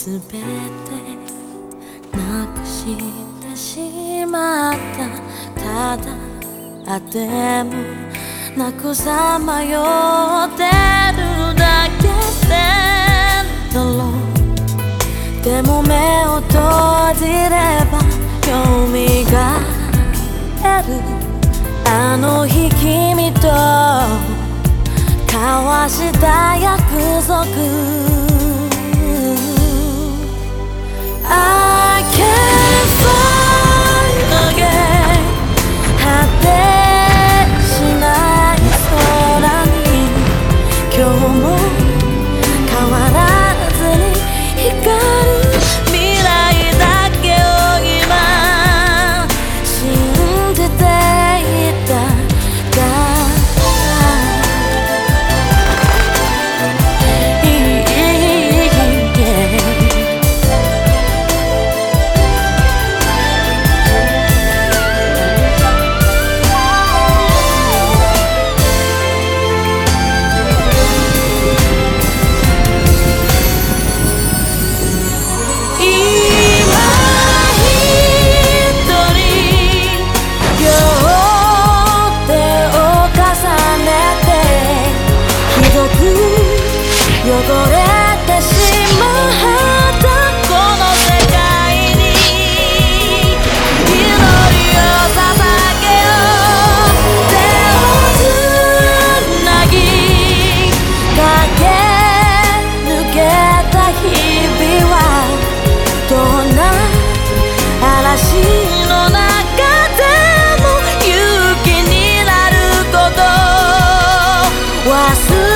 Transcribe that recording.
すべてなくしてしまった。ただでもなくさまよってるだけだろう。でも目を閉じればよみがえる。あの日君と交わした約束。I can't find again 果てしない空に今日も変わらずに光る未来だけを今信じていたから汚れてしまったこの世界に祈りを捧げよう。手をつなぎ駆け抜けた日々はどんな嵐の中でも勇気になること忘れ